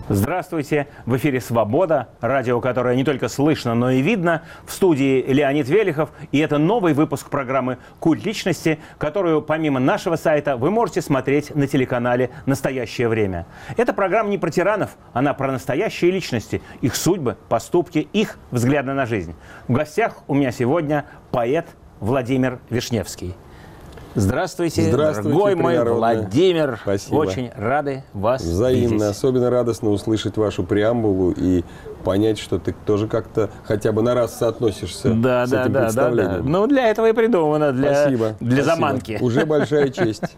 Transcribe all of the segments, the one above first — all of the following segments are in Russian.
Здравствуйте! В эфире «Свобода», радио, которое не только слышно, но и видно. В студии Леонид Велихов. И это новый выпуск программы «Культ личности», которую помимо нашего сайта вы можете смотреть на телеканале «Настоящее время». Эта программа не про тиранов, она про настоящие личности, их судьбы, поступки, их взгляды на жизнь. В гостях у меня сегодня поэт Владимир Вишневский. Здравствуйте, дорогой мой Владимир. Спасибо. Очень рады вас взаимно. видеть. Особенно радостно услышать вашу преамбулу и понять, что ты тоже как-то хотя бы на раз соотносишься с этим представлением. Да. Ну, для этого и придумано, для Спасибо. заманки. Уже большая честь.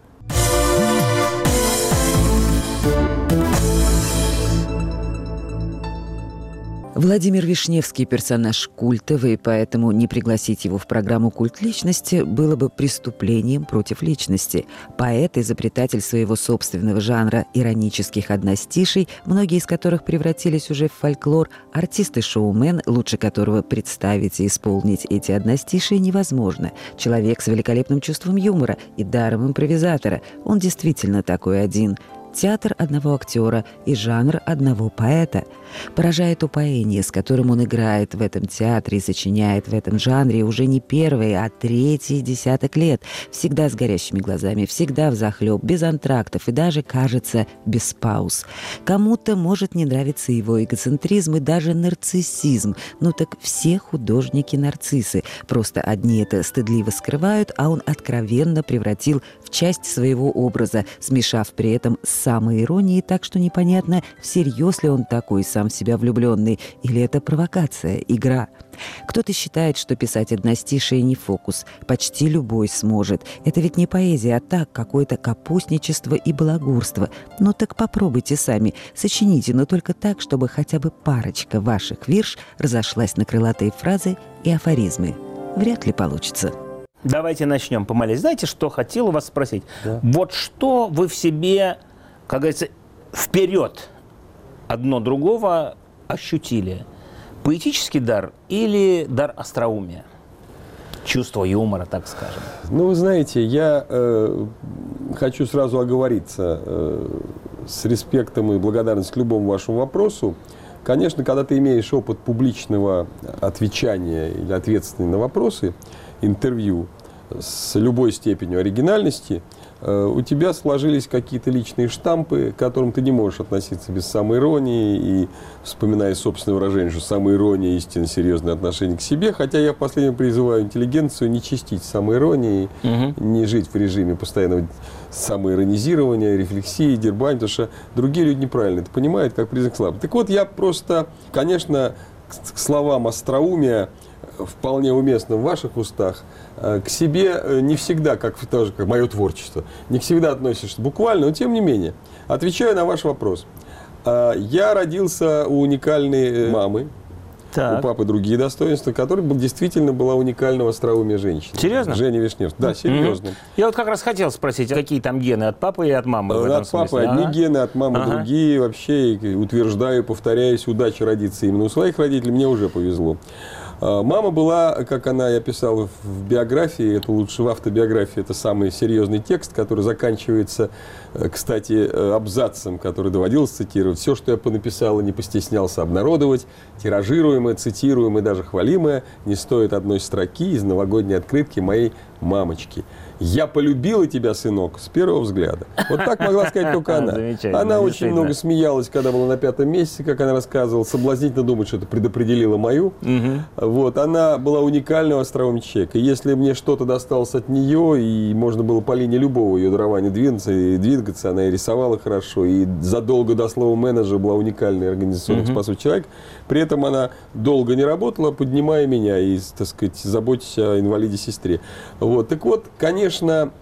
Владимир Вишневский – персонаж культовый, поэтому не пригласить его в программу «Культ личности» было бы преступлением против личности. Поэт, изобретатель своего собственного жанра иронических одностиший, многие из которых превратились уже в фольклор, артист и шоумен, лучше которого представить и исполнить эти одностишие невозможно. Человек с великолепным чувством юмора и даром импровизатора. Он действительно такой один. Театр одного актера и жанр одного поэта. Поражает упоение, с которым он играет в этом театре и сочиняет в этом жанре уже не первый, а третий десяток лет. Всегда с горящими глазами, всегда взахлеб, без антрактов и даже, кажется, без пауз. Кому-то может не нравиться его эгоцентризм и даже нарциссизм. Ну так все художники нарциссы. Просто одни это стыдливо скрывают, а он откровенно превратил в часть своего образа, смешав при этом с самоиронией, так что непонятно, всерьез ли он такой сам в себя влюбленный, или это провокация, игра. Кто-то считает, что писать одностишие не фокус. Почти любой сможет. Это ведь не поэзия, а так, какое-то капустничество и балагурство. Ну так попробуйте сами. Сочините, но только так, чтобы хотя бы парочка ваших вирш разошлась на крылатые фразы и афоризмы. Вряд ли получится. Давайте начнем помолись. Знаете, что хотел у вас спросить? Да. Вот что вы в себе, как говорится, вперед одно другого ощутили? Поэтический дар или дар остроумия? Чувство юмора, так скажем. Ну, вы знаете, я хочу сразу оговориться с респектом и благодарностью к любому вашему вопросу. Конечно, когда ты имеешь опыт публичного отвечания или ответственности на вопросы, интервью с любой степенью оригинальности, у тебя сложились какие-то личные штампы, к которым ты не можешь относиться без самоиронии, и, вспоминая собственное выражение, что самоирония – истинно серьезное отношение к себе, хотя я в последнем призываю интеллигенцию не чистить самоиронии, не жить в режиме постоянного самоиронизирования, рефлексии, дербани, потому что другие люди неправильно это понимают как признак слабости. Так вот, я просто, конечно, к словам остроумия, вполне уместно в ваших устах, к себе не всегда, как мое творчество, не всегда относишься буквально, но тем не менее. Отвечаю на ваш вопрос. Я родился у уникальной мамы, Так. у папы другие достоинства, которая действительно была уникального остроумия женщины. Серьезно? Женя Вишневская. Да, серьезно. Я вот как раз хотел спросить, какие там гены, от папы или от мамы в этом От папы смысле? одни гены, от мамы другие. Вообще, утверждаю, повторяюсь, удача родиться именно у своих родителей, мне уже повезло. Мама была, как я писал в биографии, это лучше в автобиографии, это самый серьезный текст, который заканчивается, кстати, абзацем, который доводилось цитировать. Все, что я понаписал и не постеснялся обнародовать, тиражируемое, цитируемое, даже хвалимое, не стоит одной строки из новогодней открытки моей мамочки. «Я полюбила тебя, сынок, с первого взгляда». Вот так могла сказать только она. Она очень много смеялась, когда была на 5-м месяце, как она рассказывала. Соблазнительно думать, что это предопределила мою. Вот. Она была уникального остроумия человека. И если мне что-то досталось от нее, и можно было по линии любого ее дарования двигаться, она и рисовала хорошо, и задолго до слова менеджер была уникальный организационный способность человек. При этом она долго не работала, поднимая меня и, так сказать, заботясь о инвалиде-сестре. Вот. Так вот, конечно,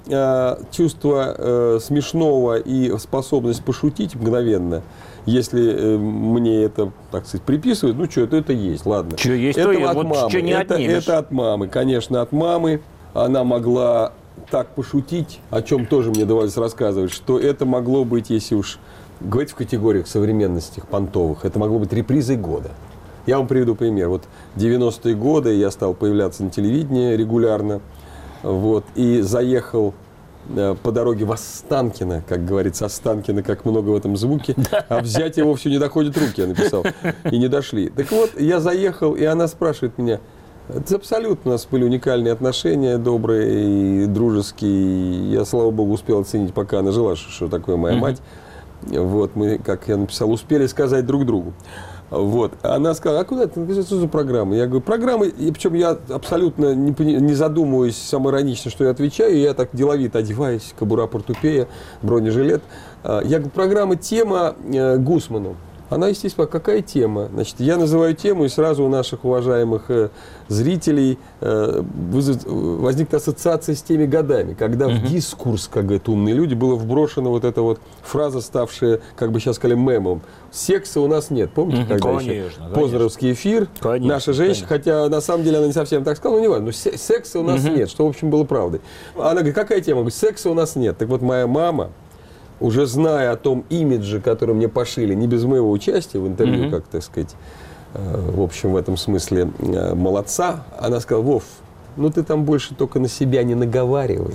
чувство смешного и способность пошутить мгновенно, если мне это, так сказать, приписывают, ну что, это есть, ладно. Что есть, это то есть. от Вот мамы. что не отнимешь. Это от мамы, конечно, от мамы. Она могла так пошутить, о чем тоже мне доводилось рассказывать, что это могло быть, если уж говорить в категориях современности понтовых, это могло быть репризой года. Я вам приведу пример. Вот 90-е годы я стал появляться на телевидении регулярно. Вот, и заехал по дороге в Останкино, как говорится, Останкино, как много в этом звуке, а взять его все не доходят руки, я написал, и не дошли. Так вот, я заехал, и она спрашивает меня, это абсолютно у нас были уникальные отношения, добрые и дружеские. Я, слава богу, успел оценить, пока она жила, что такое моя мать. Вот, мы, как я написал, успели сказать друг другу. Вот. Она сказала, а куда ты? Что за программа? Я говорю, программы, и причем я абсолютно не задумываюсь самоиронично, что я отвечаю, я так деловито одеваюсь, кобура портупея, бронежилет. Я говорю, программа «Тема» Гусману. Она, естественно, какая тема? Значит, я называю тему, и сразу у наших уважаемых зрителей возникла ассоциация с теми годами, когда в дискурс, как говорят умные люди, была вброшена вот эта вот фраза, ставшая, как бы сейчас сказали, мемом. Секса у нас нет. Помните, когда еще Познеровский эфир, наша женщина, хотя на самом деле она не совсем так сказала, но не важно, но секса у нас нет, что, в общем, было правдой. Она говорит, какая тема? Говорит, секса у нас нет. Так вот, моя мама, уже зная о том имидже, который мне пошили, не без моего участия в интервью, как, так сказать, в общем, в этом смысле молодца, она сказала, Вов, ну ты там больше только на себя не наговаривай.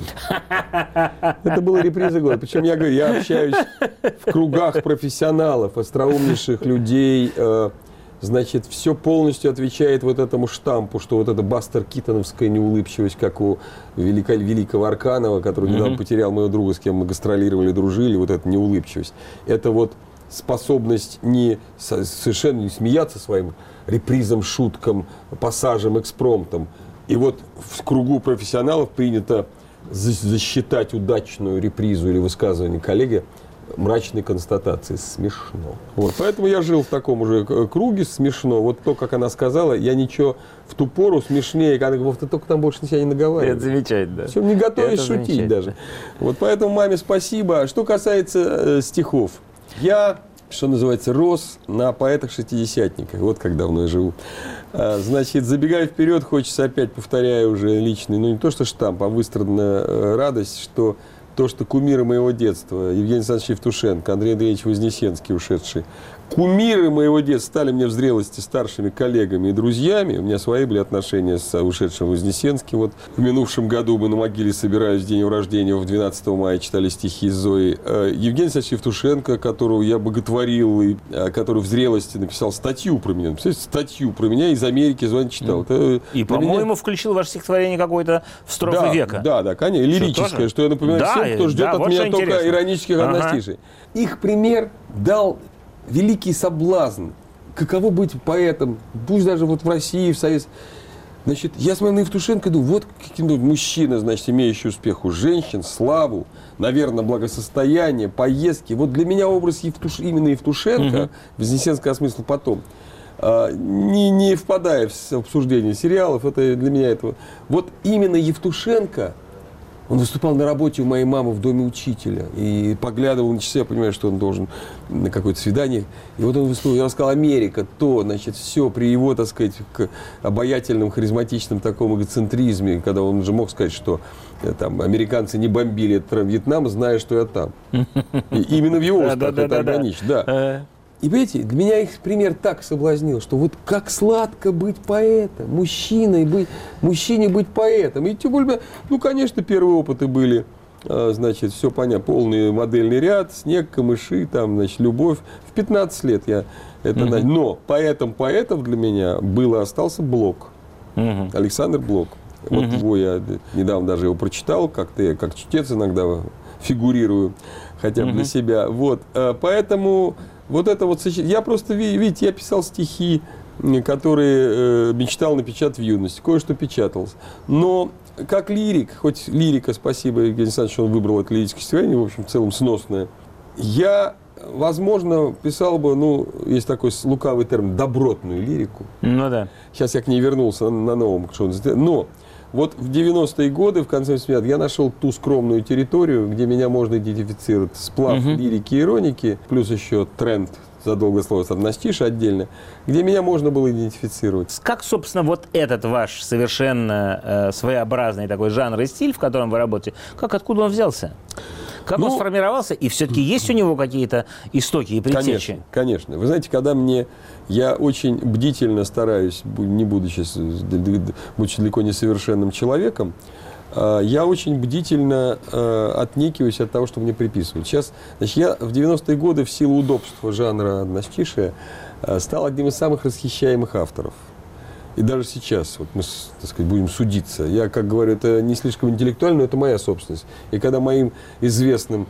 Это была реприза года. Причем я говорю, я общаюсь в кругах профессионалов, остроумнейших людей, значит, все полностью отвечает вот этому штампу, что вот эта Бастер Китоновская неулыбчивость, как у великого Арканова, который недавно потерял моего друга, с кем мы гастролировали, дружили, вот эта неулыбчивость. Это вот способность совершенно не смеяться своим репризом, шуткам, пассажем, экспромтом. И вот в кругу профессионалов принято засчитать удачную репризу или высказывание коллеги мрачной констатации. Смешно. Вот. Поэтому я жил в таком уже круге, смешно. Вот то, как она сказала, я ничего в ту пору смешнее, когда говорю, ты только там больше на себя не наговаривай. Это замечательно, да. Все, не готовишь шутить даже. Вот поэтому маме спасибо. Что касается стихов. Я, что называется, рос на поэтах-шестидесятниках. Вот как давно я живу. Значит, забегая вперед, хочется опять, повторяю уже личный, ну не то что штамп, а выстраданная радость, что то, что кумиры моего детства, Евгений Александрович Евтушенко, Андрей Андреевич Вознесенский, ушедший, кумиры моего детства стали мне в зрелости старшими коллегами и друзьями. У меня свои были отношения с ушедшим Вознесенским. Вот в минувшем году мы на могиле собирались в день его рождения, в 12 мая читали стихи Зои. Евгений Александрович Евтушенко, которого я боготворил, и который в зрелости написал статью про меня. Представляете, статью про меня из Америки звонит, читал. И, по-моему, включил ваше стихотворение какое-то в строфы века. Да, конечно, лирическое, что я напоминаю всем, кто ждет от меня только иронических одностишей. Их пример дал великий соблазн. Каково быть поэтом, пусть даже вот в России, в Советском. Значит, я смотрю на Евтушенко и думаю, вот каким-то мужчина, значит, имеющий успех у женщин, славу, наверное, благосостояние, поездки. Вот для меня образ именно Евтушенко, Вознесенского осмыслил потом, не впадая в обсуждение сериалов, это для меня этого. Вот именно Евтушенко, он выступал на работе у моей мамы в доме учителя и поглядывал на часы, я понимаю, что он должен на какое-то свидание. И вот он выступил, я рассказал, Америка, значит, все при его, так сказать, обаятельном, харизматичном таком эгоцентризме, когда он же мог сказать, что там американцы не бомбили Вьетнам, зная, что я там. И именно в его устах это органично, да. И, понимаете, для меня их пример так соблазнил, что вот как сладко быть поэтом, мужчине быть поэтом. И тем более, ну, конечно, первые опыты были, значит, все понятно, полный модельный ряд, снег, камыши, там, значит, любовь. В 15 лет я это... Но поэтом для меня остался Блок, Александр Блок. Вот его я недавно даже его прочитал, как-то я как чтец иногда фигурирую, хотя бы для себя. Вот, поэтому... Вот это вот, я просто, видите, я писал стихи, которые мечтал напечатать в юности, кое-что печаталось. Но как лирик, хоть лирика, спасибо Евгению Александровичу, он выбрал это лирическое стихотворение, в общем, в целом сносное, я, возможно, писал бы, ну, есть такой лукавый термин, добротную лирику. Ну да. Сейчас я к ней вернулся на новом, что он сделал. Но вот в 90-е годы, в конце 80-х, я нашел ту скромную территорию, где меня можно идентифицировать. Сплав лирики и ироники, плюс еще тренд, задолго слово одностишие отдельно, где меня можно было идентифицировать. Как, собственно, вот этот ваш совершенно своеобразный такой жанр и стиль, в котором вы работаете, откуда он взялся? Как он сформировался? И все-таки есть у него какие-то истоки и предтечи? Конечно. Вы знаете, когда я очень бдительно стараюсь, не будучи далеко не совершенным человеком, я очень бдительно отнекиваюсь от того, что мне приписывают. Сейчас, значит, я в 90-е годы в силу удобства жанра одностишия стал одним из самых расхищаемых авторов. И даже сейчас вот мы, так сказать, будем судиться. Я, как говорю, это не слишком интеллектуально, но это моя собственность. И когда моим известным,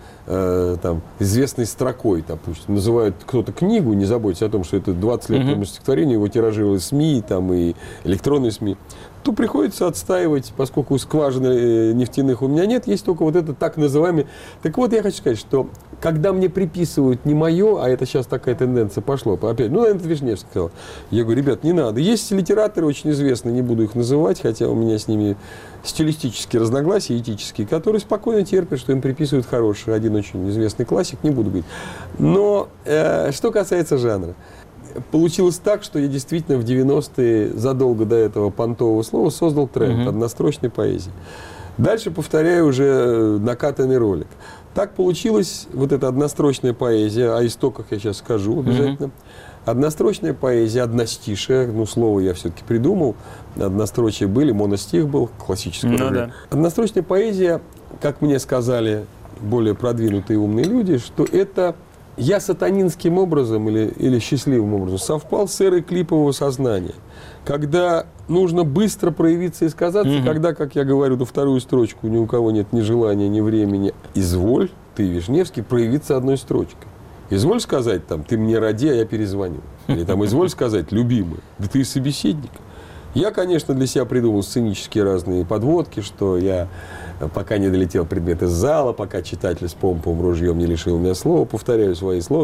известной строкой, допустим, называют кто-то книгу, не заботьтесь о том, что это 20 лет тому стихотворению, его тиражировали СМИ там, и электронные СМИ, то приходится отстаивать, поскольку скважины нефтяных у меня нет, есть только вот это так называемый. Так вот, я хочу сказать, что когда мне приписывают не мое, а это сейчас такая тенденция пошла, опять, наверное, Вишневский сказал, я говорю, ребят, не надо. Есть литераторы очень известные, не буду их называть, хотя у меня с ними стилистические разногласия, этические, которые спокойно терпят, что им приписывают хорошие. Один очень известный классик, не буду говорить. Но что касается жанра. Получилось так, что я действительно в 90-е, задолго до этого понтового слова, создал тренд однострочной поэзии. Дальше повторяю уже накатанный ролик. Так получилась вот эта однострочная поэзия, о истоках я сейчас скажу обязательно. Однострочная поэзия, одностишие, слово я все-таки придумал, однострочие были, моностих был, классическое выражение. Однострочная поэзия, как мне сказали более продвинутые умные люди, что это я сатанинским образом или счастливым образом совпал с эрой клипового сознания, когда нужно быстро проявиться и сказаться, когда, как я говорю, до вторую строчку ни у кого нет ни желания, ни времени. Изволь, ты, Вишневский, проявиться одной строчкой. Изволь сказать, ты мне роди, а я перезвоню. Или изволь сказать, любимый, да ты собеседник. Я, конечно, для себя придумал сценические разные подводки, что я пока не долетел предмет из зала, пока читатель с помповым ружьем не лишил меня слова, повторяю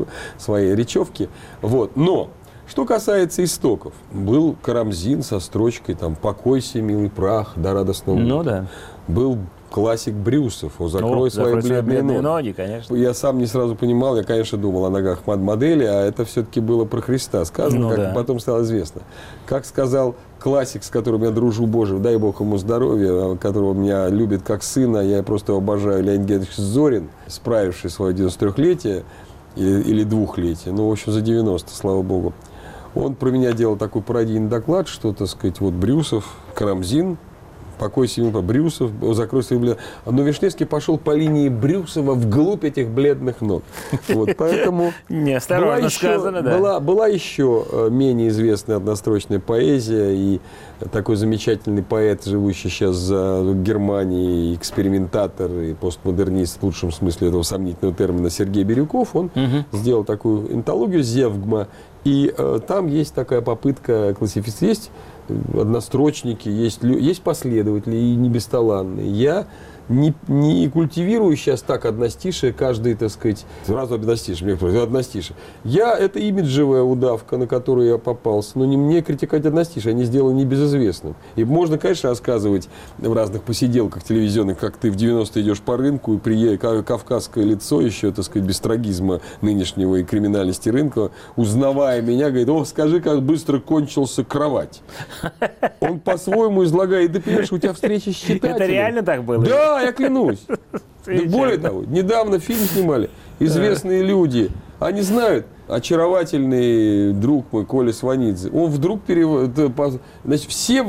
свои речевки. Вот. Но, что касается истоков, был Карамзин со строчкой «Покойся, милый прах, до радостного утра». Был классик Брюсов, «Закрой свои бледные ноги». Конечно. Я сам не сразу понимал, я, конечно, думал о ногах мадемуазели, а это все-таки было про Христа сказано, как потом стало известно. Как сказал классик, с которым я дружу, Боже, дай Бог ему здоровья, которого меня любит как сына, я просто обожаю, Леонид Генрихович Зорин, справивший свое 93-летие или 2-летие, в общем, за 90, слава Богу. Он про меня делал такой пародийный доклад, что, так сказать, вот Брюсов, Карамзин, «Покойся, милый, Брюсов, закрой свои бледные». Но Вишневский пошел по линии Брюсова вглубь этих бледных ног. Вот, поэтому была еще менее известная однострочная поэзия, и такой замечательный поэт, живущий сейчас за Германией, экспериментатор и постмодернист в лучшем смысле этого сомнительного термина Сергей Бирюков, он сделал такую антологию «Зевгма», и там есть такая попытка классифицировать. Есть однострочники, есть последователи и не бесталанные. Я не культивирую сейчас так одностишие, каждый, так сказать, сразу одностишие, одностишие. Это имиджевая удавка, на которую я попался, но не мне критиковать одностишие, они сделаны небезызвестным. И можно, конечно, рассказывать в разных посиделках телевизионных, как ты в 90-е идешь по рынку, и кавказское лицо еще, так сказать, без трагизма нынешнего и криминальности рынка, узнавая меня, говорит: «О, скажи, как быстро кончился кровать». Он по-своему излагает, да понимаешь, у тебя встреча с читателем. Это реально так было? Да, я клянусь. Более того, недавно фильм снимали известные люди. Они знают, очаровательный друг мой Коля Сванидзе. Он вдруг значит, все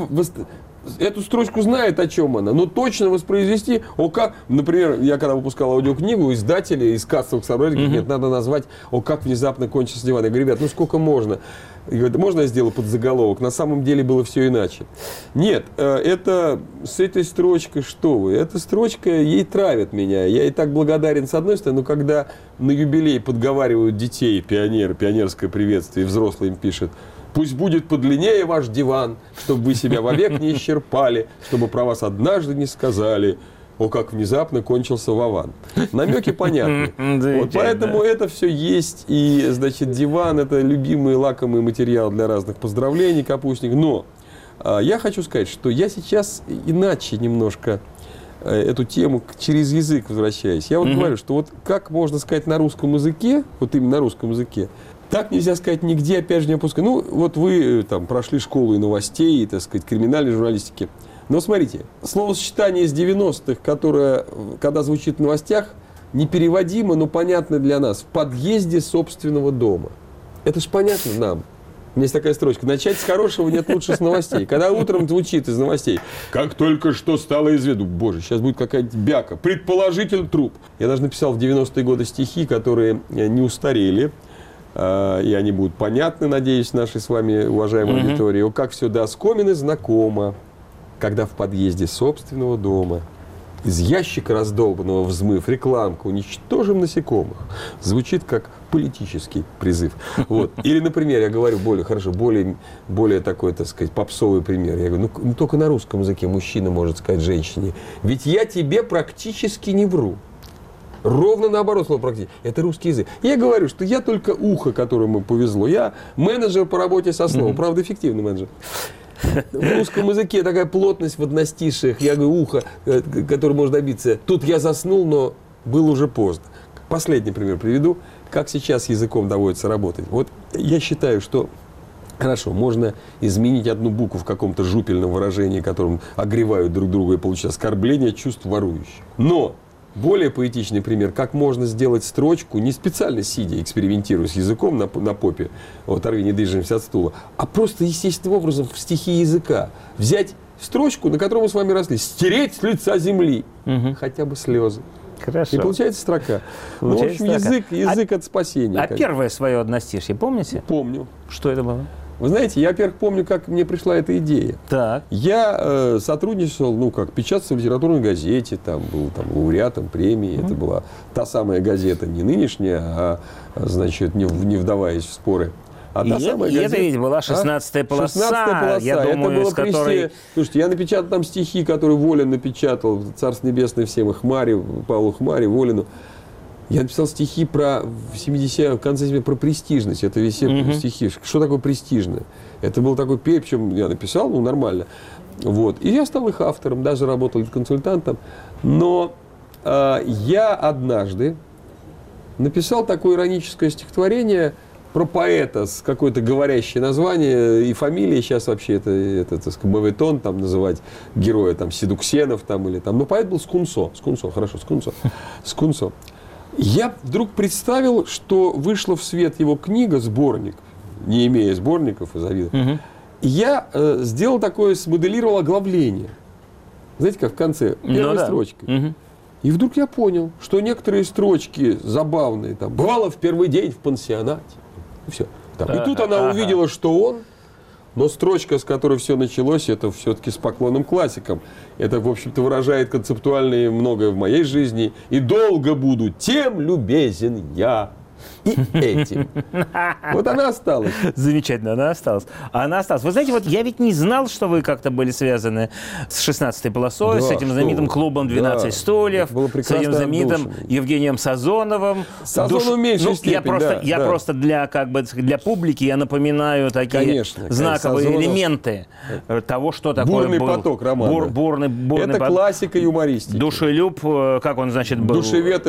эту строчку знают, о чем она, но точно воспроизвести, например, я когда выпускал аудиокнигу, издатели из кассовых соображений говорят: нет, надо назвать как внезапно кончился диван. Я говорю: ребят, сколько можно? И говорят: можно я сделаю подзаголовок? На самом деле было все иначе. Нет, это с этой строчкой, что вы, эта строчка, ей травит меня. Я и так благодарен с одной стороны, но когда на юбилей подговаривают детей, пионерское приветствие, и взрослый им пишет: пусть будет подлиннее ваш диван, чтобы вы себя вовек не исчерпали, чтобы про вас однажды не сказали: о, как внезапно кончился Вован. Намеки понятны. Вот поэтому это все есть. И, значит, диван — это любимый лакомый материал для разных поздравлений, капустник. Но я хочу сказать, что я сейчас иначе немножко эту тему через язык возвращаюсь. Я говорю, что как можно сказать на русском языке, вот именно на русском языке, так нельзя сказать нигде, опять же, не опуская. Вы прошли школу и новостей, и, так сказать, криминальной журналистики. Но смотрите, словосочетание из 90-х, которое, когда звучит в новостях, непереводимо, но понятно для нас. В подъезде собственного дома. Это ж понятно нам. У меня есть такая строчка. Начать с хорошего нет лучше с новостей. Когда утром звучит из новостей, как только что стало известно, боже, сейчас будет какая-то бяка, предположительно труп. Я даже написал в 90-е годы стихи, которые не устарели, и они будут понятны, надеюсь, нашей с вами уважаемой аудитории. О, как все до оскомины знакомо, когда в подъезде собственного дома из ящика раздолбанного взмыв рекламку «Уничтожим насекомых» звучит как политический призыв. Вот. Или, например, я говорю более такой, так сказать, попсовый пример. Я говорю, ну только на русском языке мужчина может сказать женщине: ведь я тебе практически не вру. Ровно наоборот слово «практически». Это русский язык. Я говорю, что я только ухо, которому повезло. Я менеджер по работе со словом. Правда, эффективный менеджер. В русском языке такая плотность в одностишиях. Я говорю, ухо, которое можно добиться. Тут я заснул, но было уже поздно. Последний пример приведу. Как сейчас языком доводится работать. Вот я считаю, что хорошо, можно изменить одну букву в каком-то жупельном выражении, которым огревают друг друга и получают оскорбление чувств ворующих. Но более поэтичный пример, как можно сделать строчку, не специально сидя, экспериментируя с языком на попе, оторви, не движемся от стула, а просто естественным образом в стихи языка взять строчку, на которой мы с вами росли, стереть с лица земли хотя бы слезы. Хорошо. И получается строка. Ну, в общем, язык от спасения. А первое свое одностишье помните? Помню. Что это было? Вы знаете, я, во-первых, помню, как мне пришла эта идея. Так. Я сотрудничал, печатался в литературной газете, там был лауреатом премии. Это была та самая газета, не нынешняя, а, значит, не вдаваясь в споры. А та самая газета, это ведь была 16-я полоса. 16-я полоса. Я думаю, это было с которой... Слушайте, я напечатал там стихи, которые Волин напечатал. Царство небесное всем, и Хмаре, Павлу Хмаре, Волину. Я написал стихи в конце 70-х про престижность. Это весь стихи. Что такое престижное? Это был такой период, причем я написал, нормально. Вот. И я стал их автором, даже работал консультантом. Но я однажды написал такое ироническое стихотворение про поэта с какое-то говорящее название и фамилия. Сейчас вообще это так сказать, моветон там называть героя, там, Седуксенов там, или там. Но поэт был Скунсо. Скунсо. Я вдруг представил, что вышла в свет его книга, сборник, не имея сборников из-за вида. Я сделал такое, смоделировал оглавление. Знаете, как в конце, первой строчкой. И вдруг я понял, что некоторые строчки забавные, там, бывало в первый день в пансионате. И все. И тут она увидела, что он. Но строчка, с которой все началось, это все-таки с поклоном классикам. Это, в общем-то, выражает концептуально многое в моей жизни. И долго буду тем любезен я и этим. Вот она осталась. Замечательно, она осталась. Вы знаете, вот я ведь не знал, что вы как-то были связаны с 16-й полосой, с этим знаменитым клубом 12 стульев, с этим знаменитым Евгением Сазоновым. Сазонов в меньшей степени, я просто для публики я напоминаю такие знаковые элементы того, что такое бурный был. Поток романа. Бурный это поток. Классика юмористики. Душелюб, как он, значит, был? Душевед.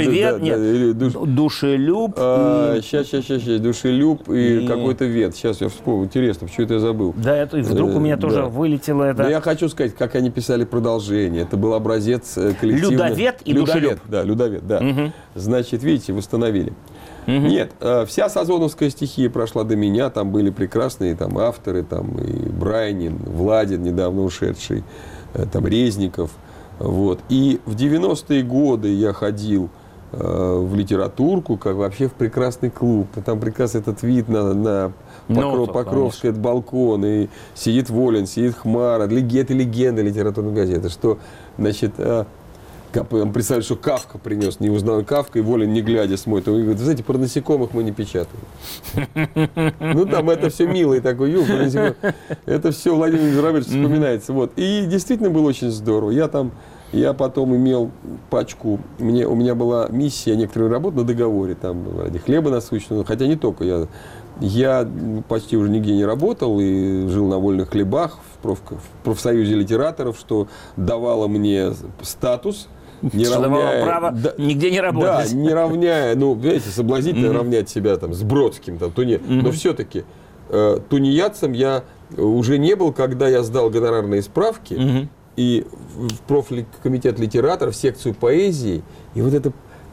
Душелюб. Сейчас. Душелюб и какой-то вет. Сейчас я вспомнил. Интересно, почему это я забыл. Да, это вдруг у меня тоже вылетело это. Но я хочу сказать, как они писали продолжение. Это был образец коллективного. Людовед и Душелюб. Да, Людовед, да. Значит, видите, восстановили. Нет, вся сазоновская стихия прошла до меня. Там были прекрасные там, авторы, там, и Брайнин, Владин, недавно ушедший, там, Резников. Вот. И в 90-е годы я ходил в литературку, как вообще в прекрасный клуб. Там прекрасный этот вид на Покровский балкон, и сидит Волин, сидит Хмара, это легенда литературной газеты, что, значит, представляю, что Кафка принес, не узнал Кафка, и Волин, не глядя, смотрит. Он говорит: вы знаете, про насекомых мы не печатаем. Ну, там это все милый такой юг, это все Владимир Журавлевич вспоминается. Вот. И действительно было очень здорово. Я потом имел пачку, у меня была миссия, некоторые работы на договоре, там, ради хлеба насущного, хотя не только, я почти уже нигде не работал и жил на вольных хлебах в профсоюзе литераторов, что давало мне статус, не равняя, право нигде не работать. Да, не равняя, видите, соблазнительно равнять себя там с Бродским, там, но все-таки тунеядцем я уже не был, когда я сдал гонорарные справки, и в профкомитет литераторов, в секцию поэзии, и вот это,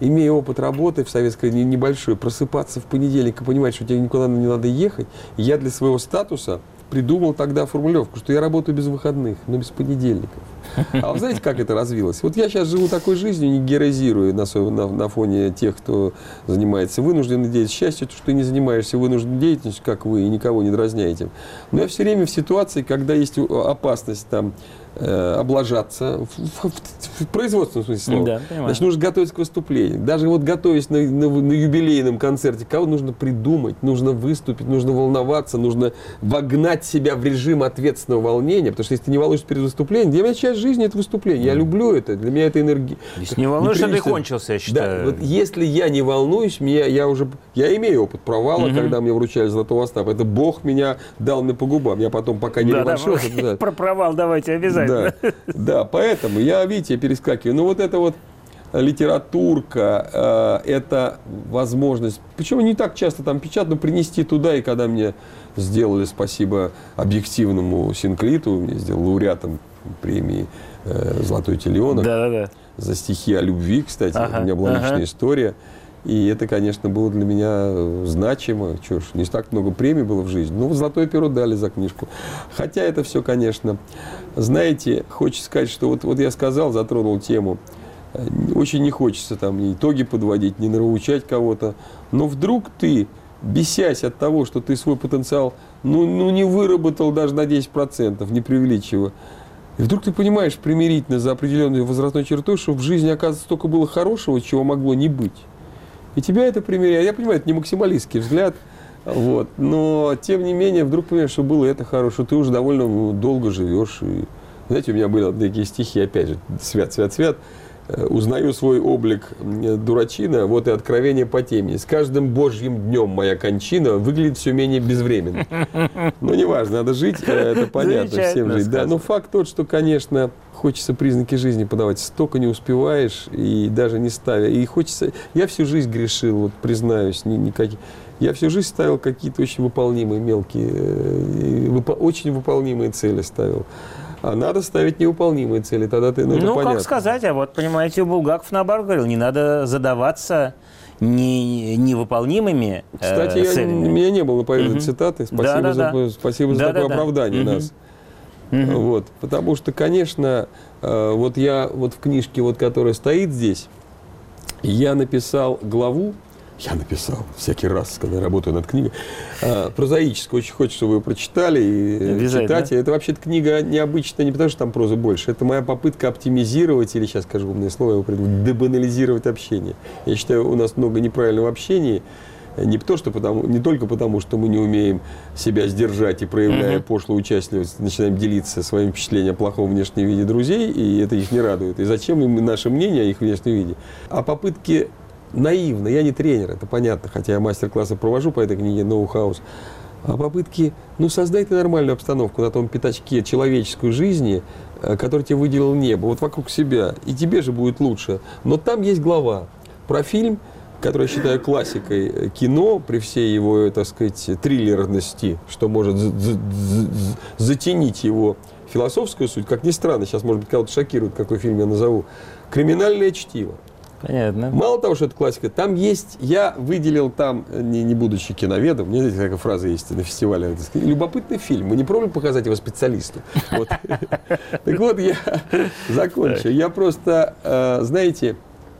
имея опыт работы в советской небольшой, просыпаться в понедельник и понимать, что тебе никуда не надо ехать, я для своего статуса придумал тогда формулировку, что я работаю без выходных, но без понедельников. А вы знаете, как это развилось? Вот я сейчас живу такой жизнью, не героизируя на фоне тех, кто занимается вынужденной деятельностью. Счастье, что ты не занимаешься вынужденной деятельностью, как вы, и никого не дразняете. Но я все время в ситуации, когда есть опасность там, облажаться, в производственном смысле слова. Да, значит, нужно готовиться к выступлению. Даже вот готовясь на юбилейном концерте, кого нужно придумать, нужно выступить, нужно волноваться, нужно вогнать себя в режим ответственного волнения, потому что если ты не волнуешься перед выступлением, для меня часть жизни — это выступление. Я люблю это, для меня это энергия. Если не волнуешься, ты кончился, я считаю. Да, вот если я не волнуюсь, я имею опыт провала, когда мне вручали Золотого Остапа. Это Бог меня дал мне по губам. Я потом, пока не реваншировался... Про провал давайте обязательно. Да, поэтому видите, я перескакиваю. Но вот эта вот литературка, это возможность, причем не так часто там печатают, но принести туда, и когда мне сделали, спасибо объективному синклиту, мне сделал лауреатом премии «Золотой теленок» за стихи о любви, кстати, у меня была личная история. И это, конечно, было для меня значимо. Чё ж, не так много премий было в жизни. Ну, золотое перо дали за книжку. Хотя это все, конечно, знаете, хочется сказать, что вот я сказал, затронул тему. Очень не хочется там ни итоги подводить, ни нравоучать кого-то. Но вдруг ты, бесясь от того, что ты свой потенциал, не выработал даже на 10%, не преувеличивая, и вдруг ты понимаешь примирительно за определенной возрастной чертой, что в жизни, оказывается, столько было хорошего, чего могло не быть. И тебя это примеряет. Я понимаю, это не максималистский взгляд, но тем не менее, вдруг понимаешь, что было это хорошо, что ты уже довольно долго живешь. И, знаете, у меня были такие стихи, опять же, свят. Узнаю свой облик дурачина, вот и откровение по теме. С каждым божьим днем моя кончина выглядит все менее безвременно. Ну, неважно, надо жить, это понятно, всем жить. Да, но факт тот, что, конечно, хочется признаки жизни подавать. Столько не успеваешь, и даже не ставя. И хочется... Я всю жизнь грешил, вот признаюсь, никаких... Я всю жизнь ставил какие-то очень выполнимые, мелкие, очень выполнимые цели ставил. А надо ставить невыполнимые цели, тогда ты, это понятно. Как сказать, а вот, понимаете, Булгаков наоборот говорил, не надо задаваться невыполнимыми Кстати, целями. У меня не было наповедной цитаты. Спасибо за такое оправдание нас. Вот, потому что, конечно, вот я в книжке, которая стоит здесь, я написал главу, всякий раз, когда я работаю над книгой, прозаическую, очень хочется, чтобы вы ее прочитали и читать. Это вообще-то книга необычная, не потому что там прозы больше, это моя попытка оптимизировать, или сейчас скажу умное слово, я его придумал, дебанализировать общение. Я считаю, у нас много неправильного общения, не только потому, что мы не умеем себя сдержать и, проявляя пошлую участливость, начинаем делиться своими впечатлениями о плохом внешнем виде друзей, и это их не радует. И зачем им наше мнение о их внешнем виде? А попытки наивно, я не тренер, это понятно, хотя я мастер-классы провожу по этой книге «Ноу-хаус», а попытки, создать нормальную обстановку на том пятачке человеческой жизни, который тебе выделил небо, вот вокруг себя, и тебе же будет лучше. Но там есть глава про фильм, который я считаю классикой кино, при всей его, так сказать, триллерности, что может затенить его философскую суть. Как ни странно, сейчас, может быть, кого-то шокирует, какой фильм я назову. «Криминальное чтиво». Понятно. Мало того, что это классика, там есть, я выделил там, не будучи киноведом, мне здесь такая фраза есть на фестивале, любопытный фильм, мы не пробуем показать его специалисту. Так вот, я закончу. Я просто, знаете,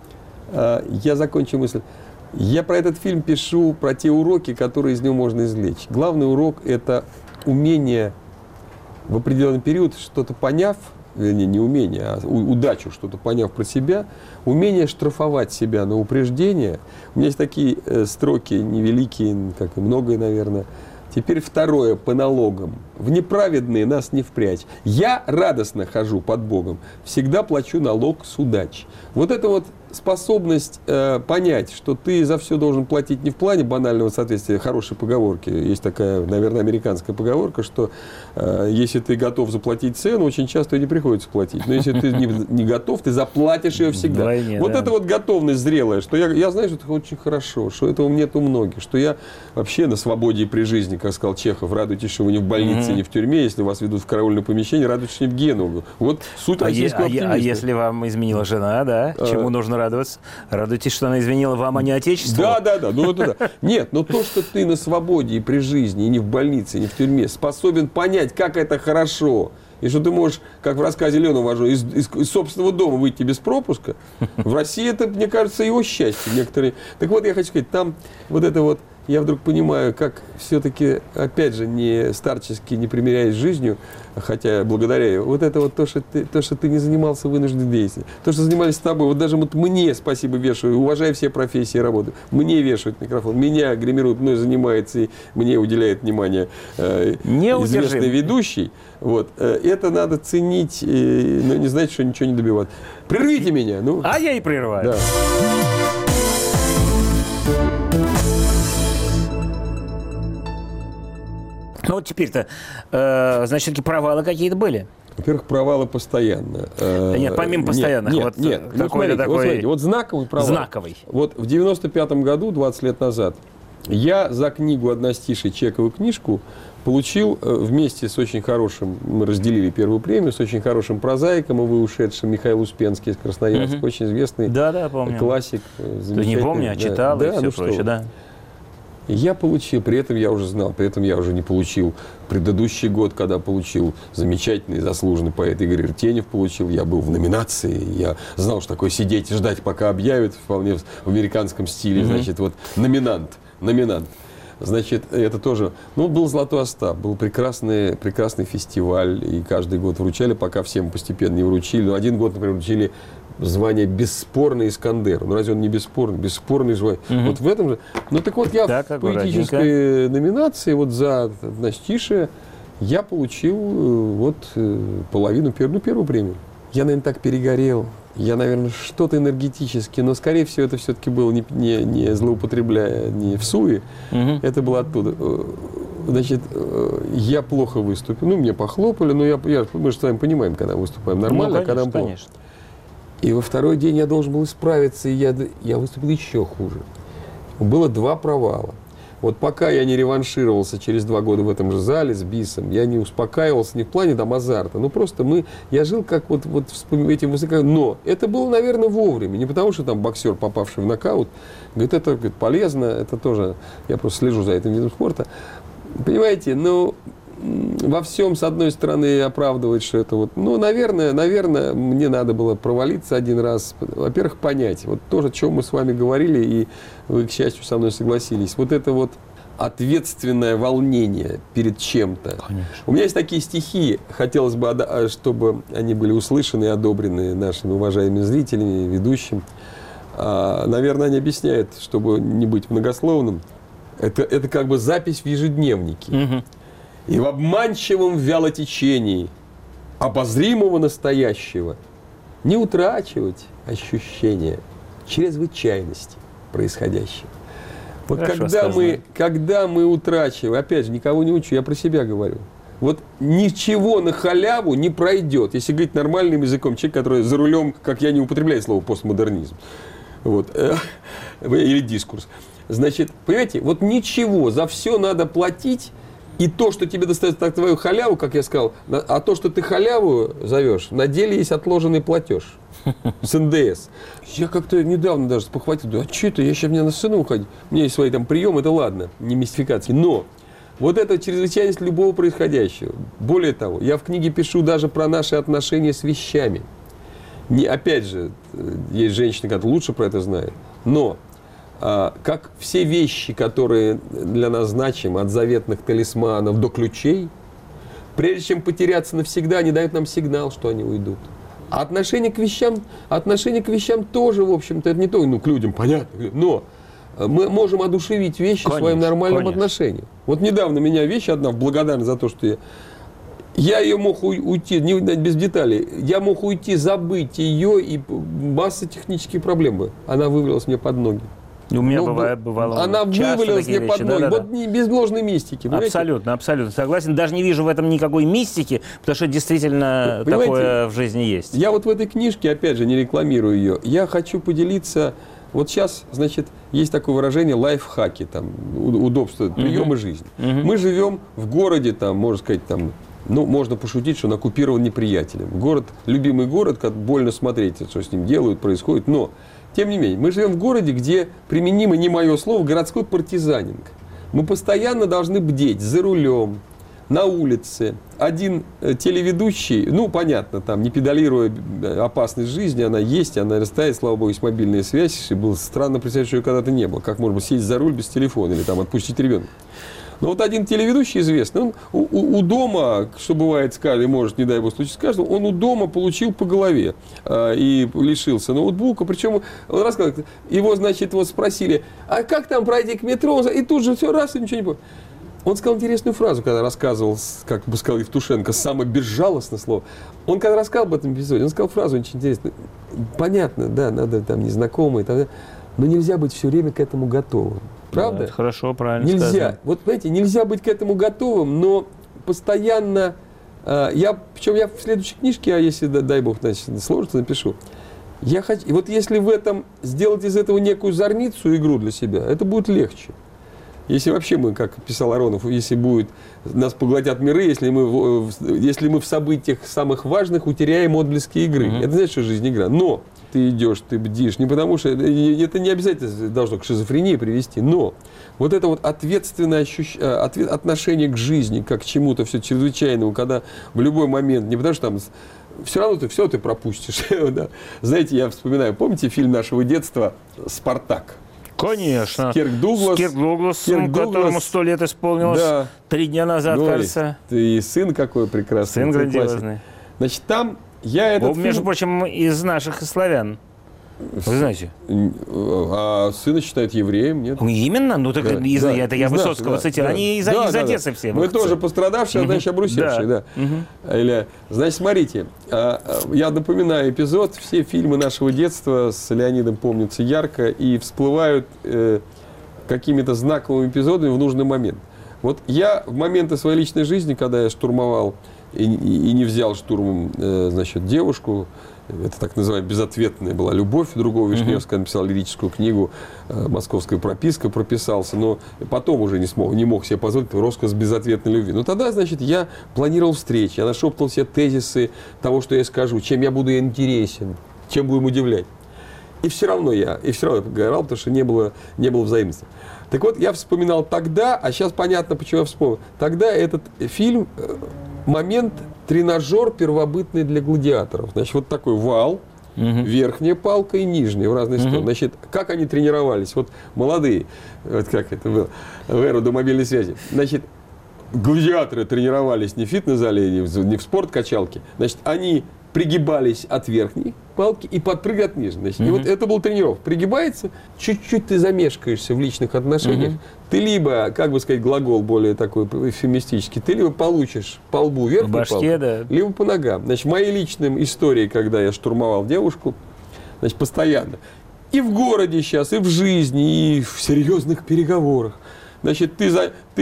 я закончу мысль. Я про этот фильм пишу, про те уроки, которые из него можно извлечь. Главный урок – это умение в определенный период, что-то поняв, не умение, а удачу, что-то поняв про себя, умение штрафовать себя на упреждение. У меня есть такие строки невеликие, как и многое, наверное. Теперь второе, по налогам. В неправедные нас не впрячь. Я радостно хожу под Богом, всегда плачу налог с удачей. Вот это вот способность понять, что ты за все должен платить не в плане банального соответствия хорошей поговорки. Есть такая, наверное, американская поговорка, что если ты готов заплатить цену, очень часто ее не приходится платить. Но если ты не готов, ты заплатишь ее всегда. Вдвойне, вот это вот готовность зрелая, что я знаю, что это очень хорошо, что этого нет у многих, что я вообще на свободе и при жизни, как сказал Чехов, радуйтесь, что вы не в больнице, не в тюрьме, если вас ведут в караульное помещение, радуйтесь, что не в Гену. Вот суть российского оптимизма. А если вам изменила жена, да? Чему нужно радоваться? радоваться. Радуйтесь, что она изменила вам, а не отечеству. Да. Ну, это да. Нет, но то, что ты на свободе и при жизни, и не в больнице, и не в тюрьме, способен понять, как это хорошо, и что ты можешь, как в рассказе Лены Важова, из собственного дома выйти без пропуска, в России это, мне кажется, его счастье некоторые. Так вот, я хочу сказать, там вот это вот, я вдруг понимаю, как все-таки, опять же, не старчески, не примиряясь с жизнью, хотя благодаря ей, вот это вот то, что ты не занимался вынужденной деятельностью, то, что занимались с тобой, вот даже вот мне, спасибо, вешаю, уважаю все профессии и работы, мне вешают микрофон, меня гримируют, мной занимается и мне уделяет внимание известный ведущий, вот, это надо ценить, но не значит, что ничего не добивать. Прервите меня! Ну. А я и прерываю. Да. Ну вот теперь-то, значит, такие провалы какие-то были? Во-первых, провалы постоянно. Нет, помимо постоянных. Нет. Ну, смотрите, вот знаковый провал. Знаковый. Вот в 95-м году, 20 лет назад, я за книгу «Одностишие», чековую книжку, получил вместе с очень хорошим, мы разделили первую премию, с очень хорошим прозаиком, увы, ушедшим, Михаил Успенский из Красноярска, очень известный помню. Классик. Не помню, а читал и все прочее, да. Я получил, при этом я уже знал, при этом я уже не получил предыдущий год, когда получил замечательный заслуженный поэт Игорь Иртенев получил, я был в номинации, я знал, что такое сидеть и ждать, пока объявят, вполне в американском стиле, значит, вот номинант. Значит, это тоже, ну, был «Золотой Остап», был прекрасный фестиваль, и каждый год вручали, пока всем постепенно не вручили. Но один год, например, вручили звание «Бесспорный Искандер». Ну, разве он не бесспорный? Бесспорный звание. Вот в этом же. Ну, так вот, я в поэтической номинации, вот за «Одностишие», я получил вот половину, первую премию. Я, наверное, так перегорел. Я, наверное, что-то энергетически, но, скорее всего, это все-таки было не злоупотребляя, не в суе. Это было оттуда. Значит, я плохо выступил. Ну, мне похлопали, но мы же с вами понимаем, когда выступаем нормально, конечно, когда мы плохо. Конечно. И во второй день я должен был исправиться, и я выступил еще хуже. Было 2 провала. Вот пока я не реваншировался через 2 года в этом же зале с бисом, я не успокаивался не в плане там азарта, но просто я жил как вот этим музыкантом. Но это было, наверное, вовремя. Не потому, что там боксер, попавший в нокаут, говорит, это полезно, это тоже, я просто слежу за этим видом спорта. Понимаете, ну, во всем, с одной стороны, оправдывать, что это вот, ну, наверное, мне надо было провалиться один раз. Во-первых, понять, вот то, о чем мы с вами говорили, и вы, к счастью, со мной согласились. Вот это вот ответственное волнение перед чем-то. Конечно. У меня есть такие стихи, хотелось бы, чтобы они были услышаны и одобрены нашими уважаемыми зрителями, ведущим. Наверное, они объясняют, чтобы не быть многословным. Это как бы запись в ежедневнике. И в обманчивом вялотечении обозримого настоящего не утрачивать ощущение чрезвычайности происходящего. Вот когда мы утрачиваем, опять же, никого не учу, я про себя говорю, вот ничего на халяву не пройдет, если говорить нормальным языком, человек, который за рулем, как я не употребляю слово постмодернизм, вот, или дискурс. Значит, понимаете, вот ничего, за все надо платить. И то, что тебе достается так твою халяву, как я сказал, а то, что ты халяву зовешь, на деле есть отложенный платеж с НДС. Я как-то недавно даже спохватил, а что это, я сейчас мне на сцену уходить, у меня есть свои там приемы, это ладно, не мистификации. Но вот это чрезвычайность любого происходящего. Более того, я в книге пишу даже про наши отношения с вещами. Опять же, есть женщины, которые лучше про это знают, но как все вещи, которые для нас значимы, от заветных талисманов до ключей, прежде чем потеряться навсегда, они дают нам сигнал, что они уйдут. А отношение к вещам тоже, в общем-то, это не то, ну, к людям, понятно, но мы можем одушевить вещи своим нормальным отношением. Вот недавно меня вещь одна, в благодарность за то, что я ее мог уйти, не без деталей, я мог уйти, забыть ее, и масса технических проблем бы. Она вывалилась мне под ноги. У меня бывало. Она вывалилась мне под ноги. Вот не без ложной мистики. Абсолютно согласен. Даже не вижу в этом никакой мистики, потому что действительно такое в жизни есть. Я вот в этой книжке, опять же, не рекламирую ее, я хочу поделиться. Вот сейчас, значит, есть такое выражение лайфхаки, там, удобства, приемы жизни. Мы живем в городе, там, можно сказать, там, ну, можно пошутить, что он оккупирован неприятелем. Город, любимый город, как больно смотреть, что с ним делают, происходит, но тем не менее, мы живем в городе, где применимо, не мое слово, городской партизанинг. Мы постоянно должны бдеть за рулем, на улице. Один телеведущий, ну, понятно, там, не педалируя опасность жизни, она есть, она растает, слава богу, есть мобильная связь. И было странно представить, что ее когда-то не было. Как можно сесть за руль без телефона или там отпустить ребенка. Но вот один телеведущий известный, он у дома, что бывает с каждым, может, не дай бог, случиться с каждым, он у дома получил по голове и лишился ноутбука. Причем он рассказывает, его, значит, вот спросили, а как там пройти к метро? И тут же все раз, и ничего не понял. Он сказал интересную фразу, когда рассказывал, как бы сказал Евтушенко, самое безжалостное слово. Он когда рассказал об этом эпизоде, он сказал фразу очень интересную. Понятно, да, надо там незнакомые, но нельзя быть все время к этому готовым. Правда? Да, это хорошо, правильно нельзя. сказано. Вот, знаете, нельзя быть к этому готовым, но постоянно... Причем я в следующей книжке, а если, дай бог, значит, сложится, напишу. Я хочу, и вот если в этом сделать из этого некую зорницу, игру для себя, это будет легче. Если вообще мы, как писал Аронов, если будет, нас поглотят миры, если мы в событиях самых важных утеряем отблески игры. Это значит, что жизнь игра. Но ты идешь, ты бдишь, не потому что это не обязательно должно к шизофрении привести, но вот это вот ответственное отношение к жизни, как к чему-то все чрезвычайному, когда в любой момент, не потому что там все равно ты пропустишь. Да. Знаете, я вспоминаю, помните фильм нашего детства «Спартак»? Конечно. Кирк Дуглас, которому 100 лет исполнилось, да. 3 дня назад, кажется. И сын какой прекрасный. Сын грандиозный. Значит, там я этот между прочим, из наших славян. Вы знаете? А сына считают евреем, нет? Именно? Ну, так да. Это я Высоцкого цитирую. Они из Одессы все. Мы тоже пострадавшие, значит, обрусевшие, да. Или, значит, смотрите, я напоминаю эпизод, все фильмы нашего детства с Леонидом помнятся ярко и всплывают какими-то знаковыми эпизодами в нужный момент. Вот я в моменты своей личной жизни, когда я штурмовал и не взял штурмом, значит, девушку, это так называемая безответная была любовь. Другого Вишневского написал лирическую книгу «Московская прописка», прописался, но потом уже не мог себе позволить роскошь безответной любви. Но тогда, значит, я планировал встречи, я нашептывал все тезисы того, что я скажу, чем я буду интересен, чем будем удивлять. И все равно я горал, потому что не было взаимности. Так вот, я вспоминал тогда, а сейчас понятно, почему я вспомнил. Тогда этот фильм, момент тренажер первобытный для гладиаторов. Значит, вот такой вал, верхняя палка и нижняя в разные стороны. Значит, как они тренировались? Вот молодые, вот как это было, в эру до мобильной связи. Значит, гладиаторы тренировались не в фитнес-зале, не в спорт-качалке. Значит, они пригибались от верхней палки и подпрыгивали от нижней. Значит, и вот это был тренировка. Пригибается, чуть-чуть ты замешкаешься в личных отношениях. Ты либо, как бы сказать, глагол более такой эвфемистический, ты либо получишь по лбу верхнюю палку, либо по ногам. Значит, мои личные истории, когда я штурмовал девушку, значит, постоянно. И в городе сейчас, и в жизни, и в серьезных переговорах. Значит, ты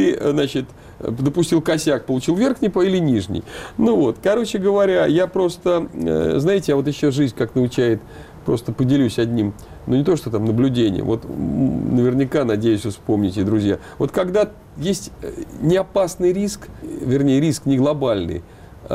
допустил косяк, получил верхний или нижний. Ну вот, короче говоря, я просто, знаете, вот еще жизнь как научает, просто поделюсь одним, ну не то, что там наблюдением, вот наверняка, надеюсь, вы вспомните, друзья, вот когда есть неопасный риск, вернее, риск не глобальный,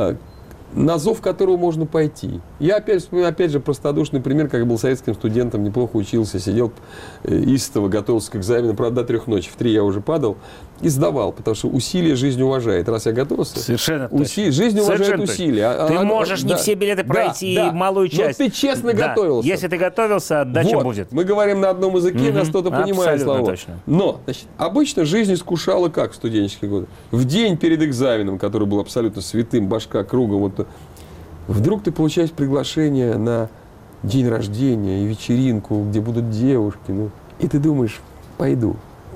на зов которого можно пойти. Я опять вспоминаю, опять же, простодушный пример, как был советским студентом, неплохо учился, сидел истово, готовился к экзамену, правда, до 3 ночи, в 3 я уже падал, и сдавал, потому что усилие жизнь уважает. Раз я готовился, совершенно точно. Жизнь уважает усилия. Ты можешь не все билеты пройти, малую часть. Но ты честно готовился. Если ты готовился, отдача будет. Мы говорим на одном языке, нас кто-то понимает, слава богу. Но, значит, обычно жизнь искушала как в студенческие годы? В день перед экзаменом, который был абсолютно святым, башка кругом, вот, вдруг ты получаешь приглашение на день рождения и вечеринку, где будут девушки, и ты думаешь, пойду.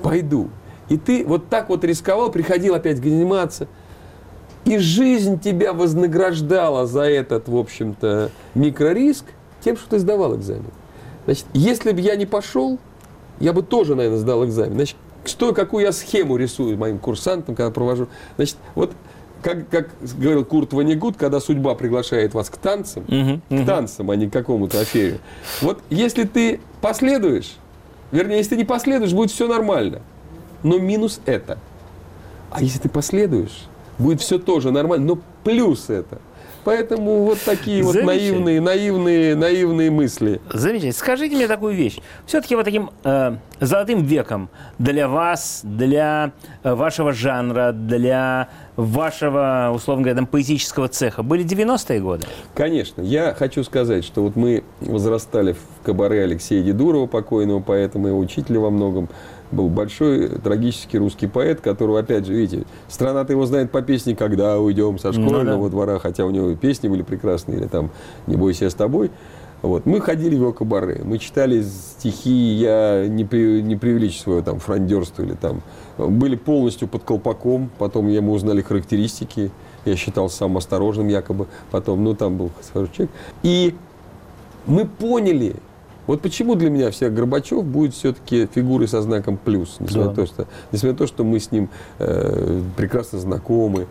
И ты вот так вот рисковал, приходил опять заниматься. И жизнь тебя вознаграждала за этот, в общем-то, микрориск тем, что ты сдавал экзамен. Значит, если бы я не пошел, я бы тоже, наверное, сдал экзамен. Значит, какую я схему рисую моим курсантам, когда провожу. Значит, вот как говорил Курт Воннегут, когда судьба приглашает вас к танцам, к танцам, а не к какому-то афере. Вот если ты последуешь, вернее, если ты не последуешь, будет все нормально. Но минус это. А если ты последуешь, будет все тоже нормально, но плюс это. Поэтому вот такие вот наивные мысли. Замечательно. Скажите мне такую вещь. Все-таки вот таким золотым веком для вас, для вашего жанра, для вашего, условно говоря, там, поэтического цеха были 90-е годы? Конечно. Я хочу сказать, что вот мы возрастали в кабаре Алексея Дедурова, покойного поэта, моего учителя во многом. Был большой трагический русский поэт, которого, опять же, видите, страна-то его знает по песне «Когда уйдем со школьного двора», хотя у него песни были прекрасные, или там «Не бойся, я с тобой». Вот. Мы ходили в его кабаре, мы читали стихи, я не преувеличу свое там фрондерство, или там были полностью под колпаком, потом мы узнали характеристики, я считался самым осторожным якобы, потом, ну там был хороший человек. И мы поняли, вот почему для меня всех Горбачев будет все-таки фигурой со знаком плюс, несмотря на то, что мы с ним прекрасно знакомы.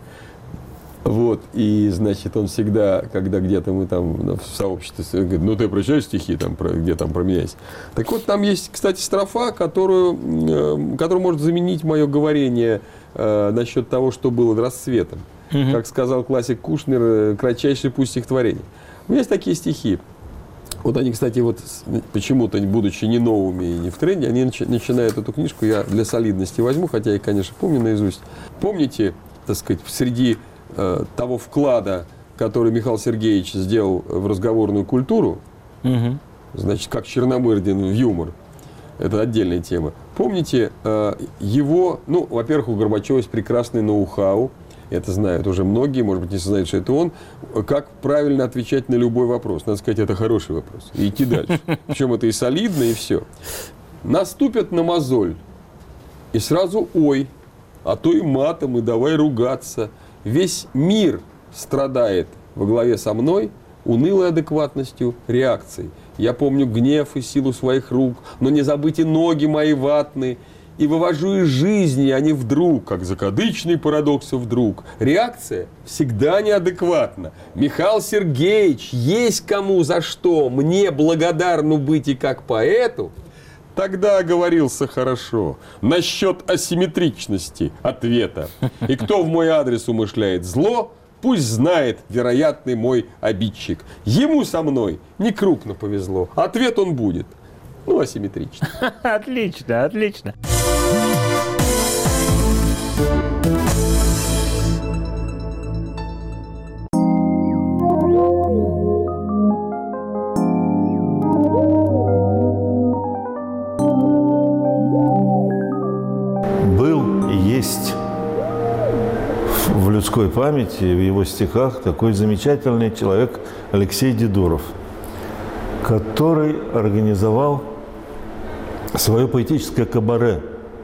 Вот, и, значит, он всегда, когда где-то мы там в сообществе, говорит, ну, ты прочитаешь стихи, там, где там про меня есть. Так вот, там есть, кстати, строфа, которая может заменить мое говорение насчет того, что было расцветом. Как сказал классик Кушнер, кратчайший путь стихотворения. У меня есть такие стихи. Вот они, кстати, вот почему-то, будучи не новыми и не в тренде, они начинают эту книжку, я для солидности возьму, хотя я, конечно, помню наизусть. Помните, так сказать, среди того вклада, который Михаил Сергеевич сделал в разговорную культуру, значит, как Черномырдин в юмор, это отдельная тема. Помните его, ну, во-первых, у Горбачева есть прекрасный ноу-хау, это знают уже многие, может быть, не знают, что это он, как правильно отвечать на любой вопрос. Надо сказать, это хороший вопрос, и идти дальше. Причем это и солидно, и все. Наступят на мозоль, и сразу ой, а то и матом, и давай ругаться. Весь мир страдает во главе со мной унылой адекватностью реакций. Я помню гнев и силу своих рук, но не забыте ноги мои ватные. И вывожу из жизни, а не вдруг, как закадычный парадокс вдруг. Реакция всегда неадекватна. Михаил Сергеевич, есть кому за что мне благодарну быть и как поэту. Тогда оговорился хорошо насчет асимметричности ответа. И кто в мой адрес умышляет зло, пусть знает вероятный мой обидчик. Ему со мной не крупно повезло. Ответ он будет, ну, асимметричный. Отлично, отлично. Был и есть в людской памяти, в его стихах такой замечательный человек Алексей Дедуров, который организовал свое поэтическое кабаре.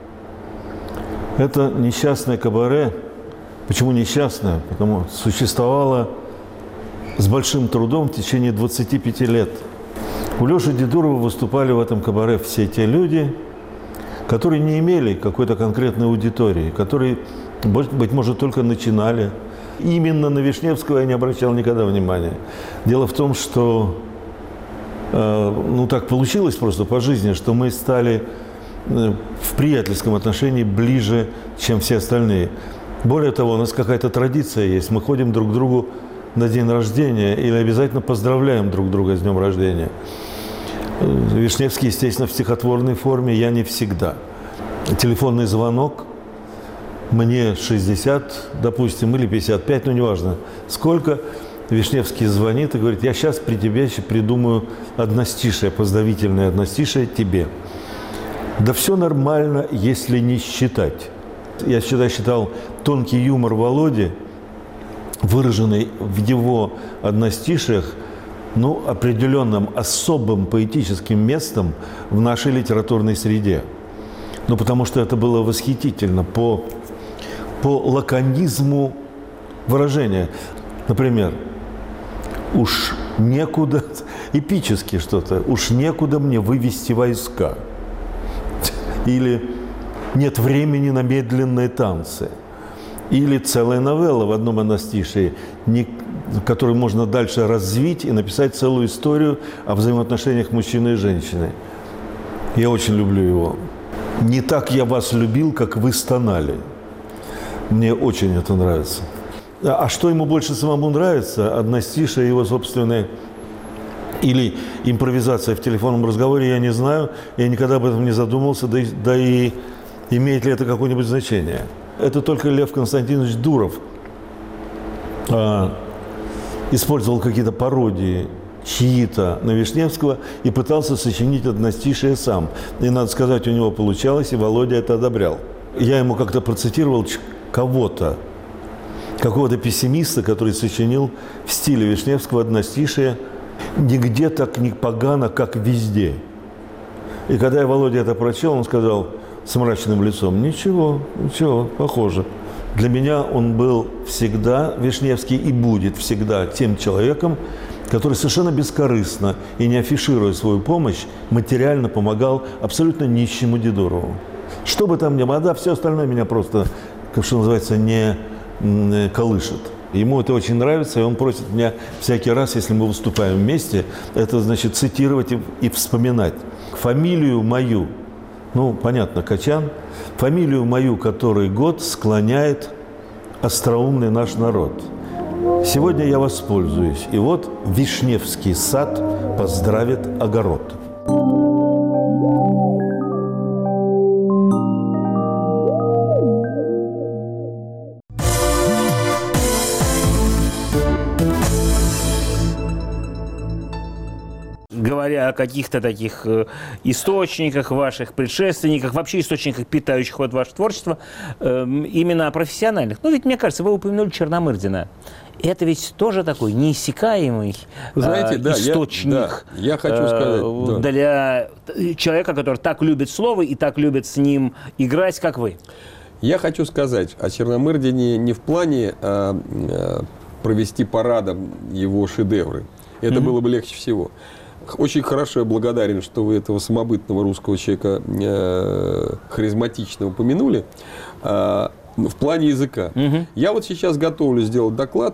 Это несчастное кабаре. Почему несчастное? Потому что существовало с большим трудом в течение 25 лет. У Леши Дедурова выступали в этом кабаре все те люди, которые не имели какой-то конкретной аудитории, которые, быть может, только начинали. Именно на Вишневского я не обращал никогда внимания. Дело в том, что ну, так получилось просто по жизни, что мы стали в приятельском отношении ближе, чем все остальные. Более того, у нас какая-то традиция есть. Мы ходим друг к другу на день рождения или обязательно поздравляем друг друга с днем рождения. Вишневский, естественно, в стихотворной форме, я не всегда. Телефонный звонок, мне 60, допустим, или 55, ну, неважно, сколько. Вишневский звонит и говорит, я сейчас при тебе еще придумаю одностишие, поздравительное одностишие тебе. Да все нормально, если не считать. Я всегда считал тонкий юмор Володи, выраженный в его одностишиях, ну, определенным особым поэтическим местом в нашей литературной среде. Ну, потому что это было восхитительно по лаконизму выражения. Например, уж некуда, эпически что-то, уж некуда мне вывести войска. Или нет времени на медленные танцы. Или целая новелла в одном одностишии, которую можно дальше развить и написать целую историю о взаимоотношениях мужчины и женщины. Я очень люблю его. «Не так я вас любил, как вы стонали». Мне очень это нравится. А что ему больше самому нравится, одностишие его собственное или импровизация в телефонном разговоре, я не знаю. Я никогда об этом не задумывался, да и имеет ли это какое-нибудь значение. Это только Лев Константинович Дуров использовал какие-то пародии чьи-то на Вишневского и пытался сочинить одностишие сам. И, надо сказать, у него получалось, и Володя это одобрял. Я ему как-то процитировал кого-то, какого-то пессимиста, который сочинил в стиле Вишневского одностишие «Нигде так не погано, как везде». И когда я Володе это прочел, он сказал с мрачным лицом: ничего, похоже. Для меня он был всегда, Вишневский, и будет всегда тем человеком, который совершенно бескорыстно и не афишируя свою помощь, материально помогал абсолютно нищему Дедурову. Что бы там ни было, да, все остальное меня просто, как что называется, не колышет. Ему это очень нравится, и он просит меня всякий раз, если мы выступаем вместе, это значит цитировать и вспоминать. Фамилию мою, ну, понятно, Качан, фамилию мою который год склоняет остроумный наш народ. Сегодня я воспользуюсь, и вот Вишневский сад поздравит огород. Говоря о каких-то таких источниках ваших, предшественниках, вообще источниках, питающих вот ваше творчество, именно профессиональных. Ну, ведь, мне кажется, вы упомянули Черномырдина. Это ведь тоже такой неиссякаемый источник. Я хочу сказать, для человека, который так любит слово и так любит с ним играть, как вы. Я хочу сказать о Черномырдине не в плане провести парадом его шедевры. Это было бы легче всего. Очень хорошо, я благодарен, что вы этого самобытного русского человека харизматичного упомянули. В плане языка. Я вот сейчас готовлю сделать доклад,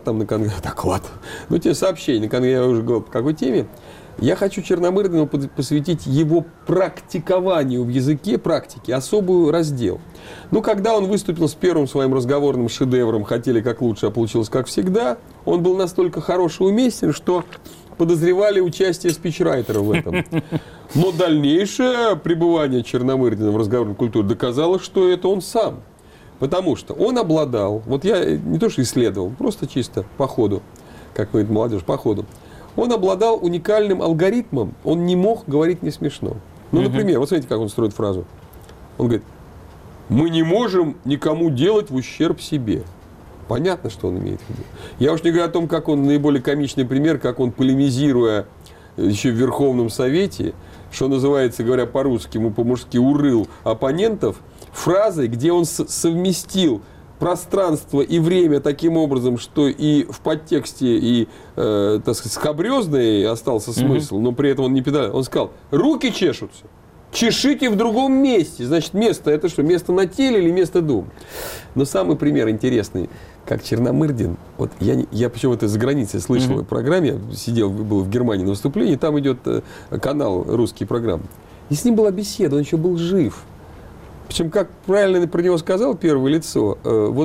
сообщение, я уже говорил, по какой теме. Я хочу Черномырдину посвятить его практикованию в языке, практике, особый раздел. Но когда он выступил с первым своим разговорным шедевром «Хотели как лучше, а получилось как всегда», он был настолько хорош и уместен, что подозревали участие спичрайтера в этом. Но дальнейшее пребывание Черномырдина в разговорной культуре доказало, что это он сам. Потому что он обладал, вот я не то что исследовал, просто чисто по ходу, как говорит молодежь, по ходу. Он обладал уникальным алгоритмом, он не мог говорить не смешно. Ну, например, вот смотрите, как он строит фразу. Он говорит: мы не можем никому делать в ущерб себе. Понятно, что он имеет в виду. Я уж не говорю о том, как он, наиболее комичный пример, как он, полемизируя еще в Верховном Совете, что называется, говоря по-русски, ему по-мужски, урыл оппонентов фразой, где он совместил пространство и время таким образом, что и в подтексте, и, так сказать, скабрезный остался смысл, но при этом он не педалил. Он сказал: руки чешутся. Чешите в другом месте. Значит, место это что? Место на теле или место дома? Но самый пример интересный, как Черномырдин. Вот я причем это за границей слышал в программе, был в Германии на выступлении, там идет канал «Русские программы». И с ним была беседа, он еще был жив. Причем, как правильно про него сказал первое лицо,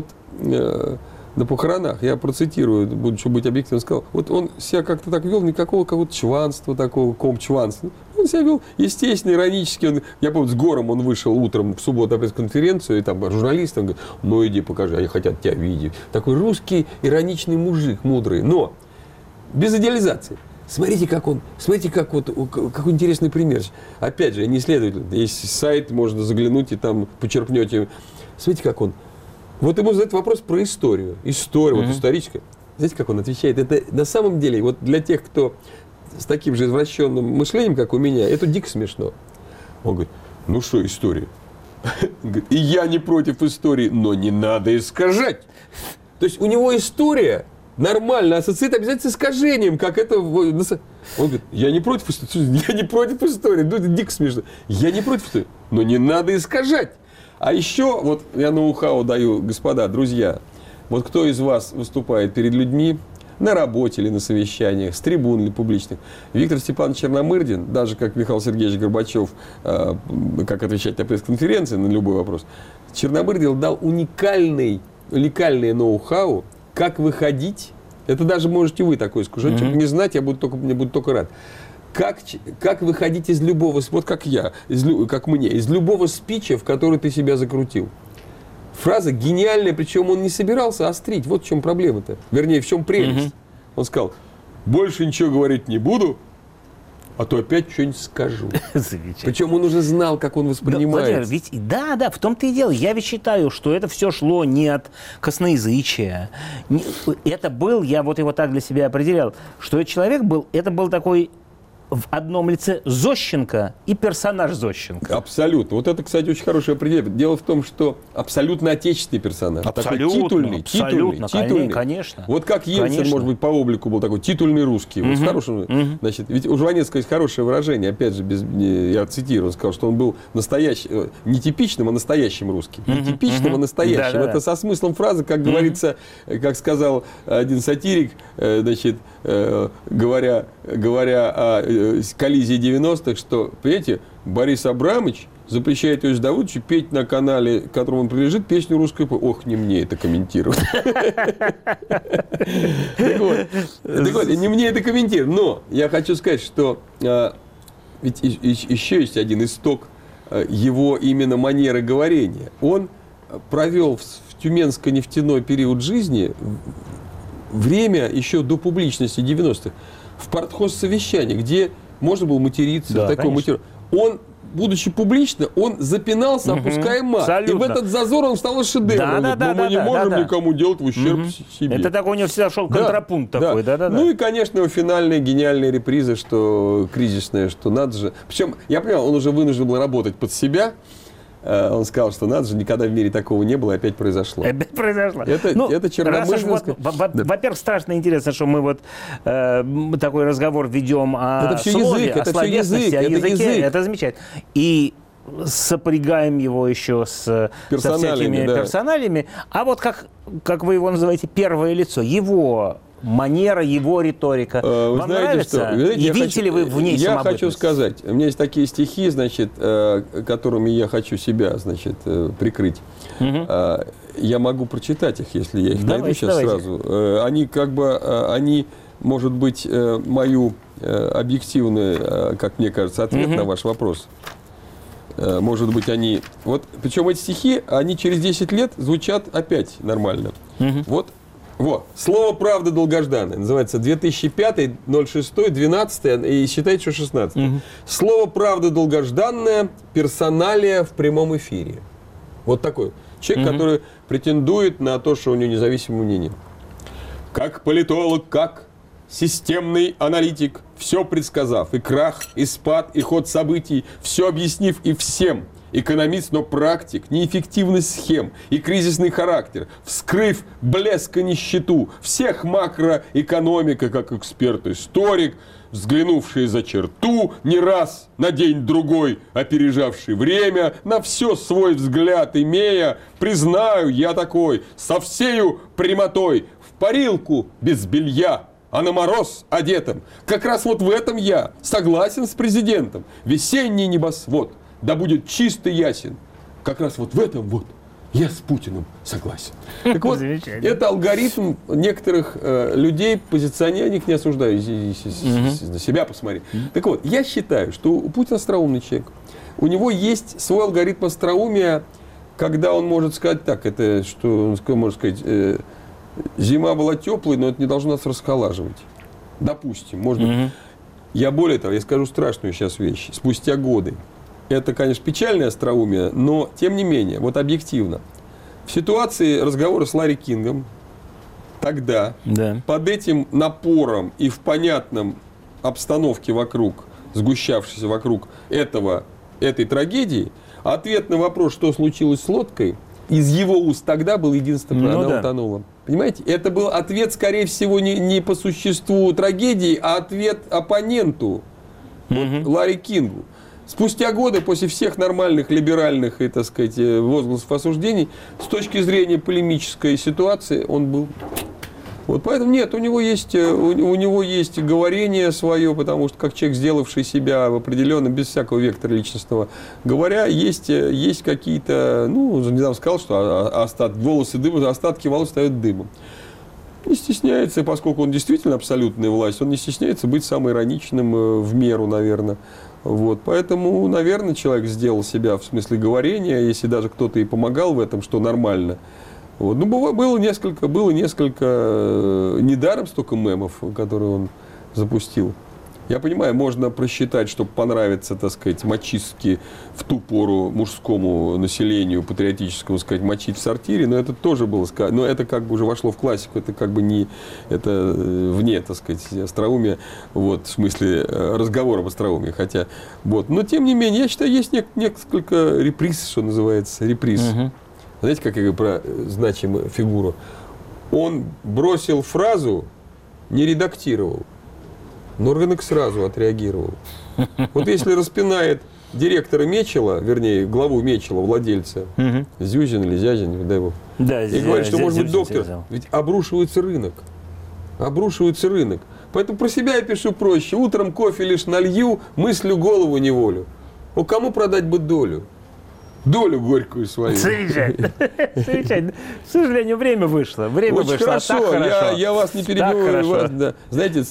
на похоронах, я процитирую, буду быть объективным, он сказал, вот он себя как-то так вел, никакого какого-то чванства, такого комчванства. Он себя вел естественно, иронически. Я помню, с Гором он вышел утром в субботу на пресс-конференцию, и там журналистам говорит: ну иди покажи, они хотят тебя видеть. Такой русский ироничный мужик, мудрый, но без идеализации. Смотрите, какой интересный пример. Опять же, я не исследователь, есть сайт, можно заглянуть и там почерпнете. Смотрите, как он. Вот ему задают вопрос про историю. История, вот историческая. Знаете, как он отвечает? Это на самом деле, вот для тех, кто с таким же извращенным мышлением, как у меня, это дико смешно. Он говорит: ну что история? И я не против истории, но не надо искажать. То есть у него история нормально ассоциирует обязательно с искажением, как это... Он говорит: я не против истории. Я не против истории. Ну, это дико смешно. Я не против истории, но не надо искажать. А еще, вот я ноу-хау даю, господа, друзья, вот кто из вас выступает перед людьми на работе или на совещаниях, с трибун или публичных? Виктор Степанович Черномырдин, даже как Михаил Сергеевич Горбачев, как отвечать на пресс-конференции на любой вопрос, Черномырдин дал уникальное ноу-хау как выходить, это даже можете вы такой сказать, не знать, мне буду только рад. Как выходить из любого, вот как я, как мне, из любого спича, в который ты себя закрутил. Фраза гениальная, причем он не собирался острить. Вот в чем проблема-то. Вернее, в чем прелесть. Он сказал, больше ничего говорить не буду, а то опять что-нибудь скажу. Причем он уже знал, как он воспринимает. Да, в том-то и дело. Я ведь считаю, что это все шло не от косноязычия. Это был, я вот его так для себя определял, что этот человек был, это был такой в одном лице Зощенко и персонаж Зощенко. Абсолютно. Вот это, кстати, очень хорошее определение. Дело в том, что абсолютно отечественный персонаж. Абсолютно, титульный. Конечно. Вот как Ельцин, может быть, по облику был такой титульный русский. Вот с хорошим, значит, ведь у Жванецкого есть хорошее выражение, опять же, я цитирую, он сказал, что он был настоящим, не типичным, а настоящим русским. Не типичным, а настоящим. Это со смыслом фразы, как говорится, как сказал один сатирик, значит, говоря о коллизии 90-х, что, понимаете, Борис Абрамович запрещает Иосифу Давыдовичу петь на канале, которому он принадлежит, песню русскую. Ох, не мне это комментировать. Так вот, не мне это комментировать. Но я хочу сказать, что ведь еще есть один исток его именно манеры говорения. Он провел в Тюменско-нефтяной период жизни время еще до публичности 90-х в партхозсовещании, где можно было материться. Он, будучи публично, он запинался, опуская мат. Абсолютно. И в этот зазор он стал шедевром. Но мы не можем никому делать в ущерб себе. Это такой у него всегда шел контрапункт такой. Ну и, конечно, его финальная гениальная реприза, что кризисная, что надо же... Причем, я понимал, он уже вынужден был работать под себя. Он сказал, что надо же, никогда в мире такого не было, опять произошло. Опять произошло. Это Черномырдинское. Во-первых, страшно интересно, что мы вот такой разговор ведем о слове, о словесности, о языке. Это замечательно. И сопрягаем его еще со всякими персоналями. А вот как вы его называете, первое лицо, его манера, его риторика. Вам нравится? И видите ли вы в ней самобытность? Я хочу сказать, у меня есть такие стихи, значит, которыми я хочу себя, значит, прикрыть. Я могу прочитать их, если я их найду сейчас сразу. Они как бы, они, может быть, мою объективный, как мне кажется, ответ на ваш вопрос. Может быть, они... Вот, причем эти стихи, они через 10 лет звучат опять нормально. Вот. Слово «правда» долгожданное. Называется 2005, 06, 12 и считайте, что 16. Слово «правда» долгожданное, персоналия в прямом эфире. Вот такой человек, который претендует на то, что у него независимое мнение. Как политолог, как системный аналитик, все предсказав, и крах, и спад, и ход событий, все объяснив и всем. Экономист, но практик, неэффективность схем и кризисный характер, вскрыв блеск и нищету всех макроэкономика, как эксперт-историк, взглянувший за черту, не раз на день-другой опережавший время, на все свой взгляд имея, признаю, я такой, со всею прямотой, в парилку без белья, а на мороз одетым. Как раз вот в этом я согласен с президентом. Весенний небосвод да будет чист и ясен. Как раз вот в этом вот я с Путиным согласен. Так вот, это алгоритм некоторых людей, позиционеров, не осуждаю, на себя посмотри. Так вот, я считаю, что у Путина остроумный человек. У него есть свой алгоритм остроумия, когда он может сказать так, это что он может сказать, зима была теплой, но это не должно нас расхолаживать. Допустим, может быть. Я более того, я скажу страшную сейчас вещь. Спустя годы. Это, конечно, печальное остроумие, но, тем не менее, вот объективно. В ситуации разговора с Ларри Кингом тогда, под этим напором и в понятном обстановке вокруг, сгущавшейся вокруг этой трагедии, ответ на вопрос, что случилось с лодкой, из его уст тогда был единственный, она утонула. Понимаете? Это был ответ, скорее всего, не по существу трагедии, а ответ оппоненту, вот, Ларри Кингу. Спустя годы, после всех нормальных либеральных и, так сказать, возгласов осуждений, с точки зрения полемической ситуации, он был. Вот поэтому нет, у него есть говорение свое, потому что как человек, сделавший себя в определенном, без всякого вектора личностного, говоря, есть какие-то, недавно сказал, что остатки волос стоят дымом. не стесняется, поскольку он действительно абсолютная власть, он не стесняется быть самоироничным в меру, наверное. Вот. Поэтому, наверное, человек сделал себя в смысле говорения, если даже кто-то и помогал в этом, что нормально. Вот. Ну, было несколько, недаром столько мемов, которые он запустил. Я понимаю, можно просчитать, чтобы понравиться, так сказать, мачистски в ту пору мужскому населению, патриотическому, сказать, мочить в сортире, но это тоже было сказано. Но это как бы уже вошло в классику, это как бы не, это вне, так сказать, остроумия, вот, в смысле разговора об остроумии, хотя, вот. Но, тем не менее, я считаю, есть несколько реприз, что называется, реприз. Знаете, как я говорю про значимую фигуру? Он бросил фразу, не редактировал. Но рынок сразу отреагировал. Вот если распинает директора Мечела, вернее, главу Мечела, владельца, Зюзин или Зязин, не дай бог, да, и говорит, что, может быть, доктор, ведь обрушивается рынок. Обрушивается рынок. Поэтому про себя я пишу проще. Утром кофе лишь налью, мыслю голову не волю. Ну, кому продать бы долю? Долю горькую свою. Замечательно. Замечательно. К сожалению, время вышло. Время очень вышло. Хорошо. Так хорошо. Я вас не перебиваю. Вас, да. Знаете,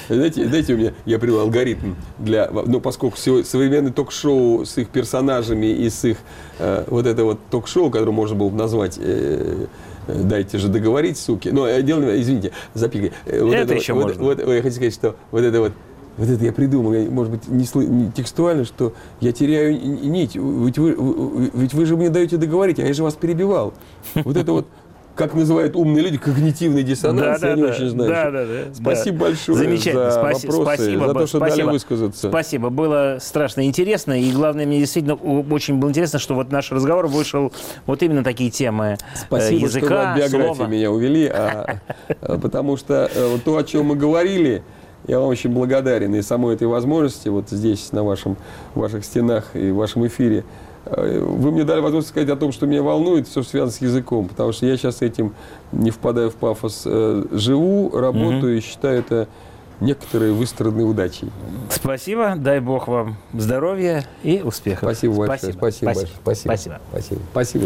у меня я привел алгоритм для, ну, поскольку современный ток-шоу с их персонажами и с их вот это вот ток-шоу, которое можно было бы назвать «Дайте же договорить, суки». Но извините, запикай. Это еще можно. Я хочу сказать, что вот это я придумал, может быть, не текстуально, что я теряю нить. Ведь вы же мне даете договорить, а я же вас перебивал. Вот это вот, как называют умные люди, когнитивный диссонанс, я не очень знаю. Спасибо большое за вопросы, за то, что дали высказаться. Спасибо, было страшно интересно, и главное, мне действительно очень было интересно, что вот наш разговор вышел вот именно такие темы спасибо, языка, что вы от биографии слова. меня увели, потому что то, о чем мы говорили, я вам очень благодарен и самой этой возможности, вот здесь, на ваших стенах и в вашем эфире, вы мне дали возможность сказать о том, что меня волнует, все, что связано с языком, потому что я сейчас этим, не впадаю в пафос, живу, работаю и считаю это некоторой выстраданной удачей. Спасибо, дай Бог вам здоровья и успехов. Спасибо большое. Спасибо. Спасибо.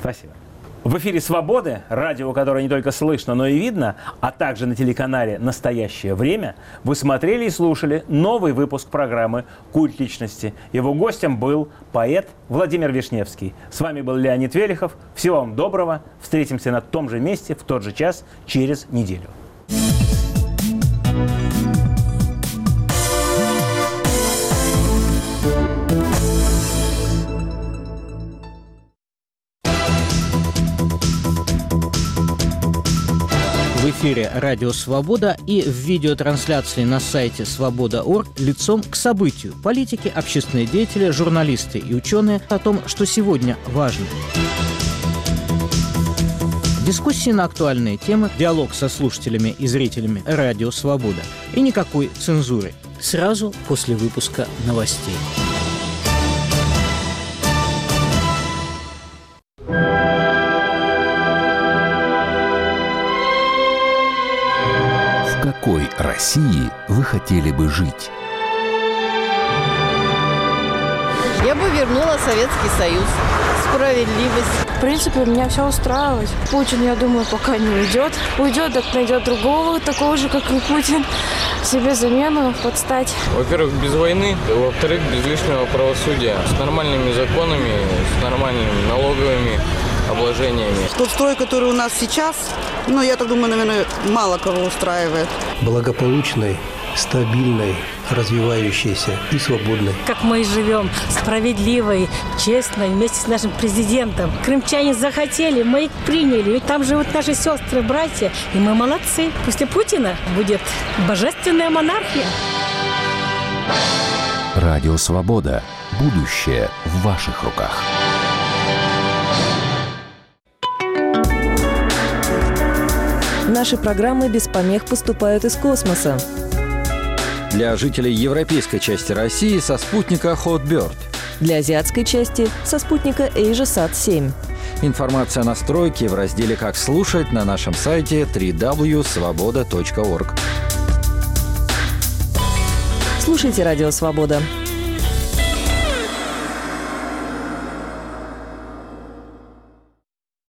В эфире «Свободы», радио, которое не только слышно, но и видно, а также на телеканале «Настоящее время», вы смотрели и слушали новый выпуск программы «Культ личности». Его гостем был поэт Владимир Вишневский. С вами был Леонид Велихов. Всего вам доброго. Встретимся на том же месте в тот же час через неделю. В эфире «Радио Свобода» и в видеотрансляции на сайте свобода.орг лицом к событию. Политики, общественные деятели, журналисты и ученые о том, что сегодня важно. Дискуссии на актуальные темы, диалог со слушателями и зрителями «Радио Свобода». И никакой цензуры. Сразу после выпуска новостей. В какой России вы хотели бы жить? Я бы вернула Советский Союз. Справедливость. В принципе, меня все устраивает. Путин, я думаю, пока не уйдет. Уйдет, так найдет другого, такого же, как и Путин. Себе замену подстать. Во-первых, без войны. Во-вторых, без лишнего правосудия. С нормальными законами, с нормальными налоговыми обложениями. Тот строй, который у нас сейчас, я так думаю, наверное, мало кого устраивает. Благополучной, стабильной, развивающейся и свободной. Как мы и живем, справедливой, честной, вместе с нашим президентом. Крымчане захотели, мы их приняли. Ведь там живут наши сестры, братья, и мы молодцы. После Путина будет божественная монархия. Радио «Свобода». Будущее в ваших руках. Наши программы без помех поступают из космоса. Для жителей европейской части России со спутника Hotbird. Для азиатской части со спутника AsiaSat-7. Информация о настройке в разделе «Как слушать» на нашем сайте www.svoboda.org. Слушайте «Радио Свобода».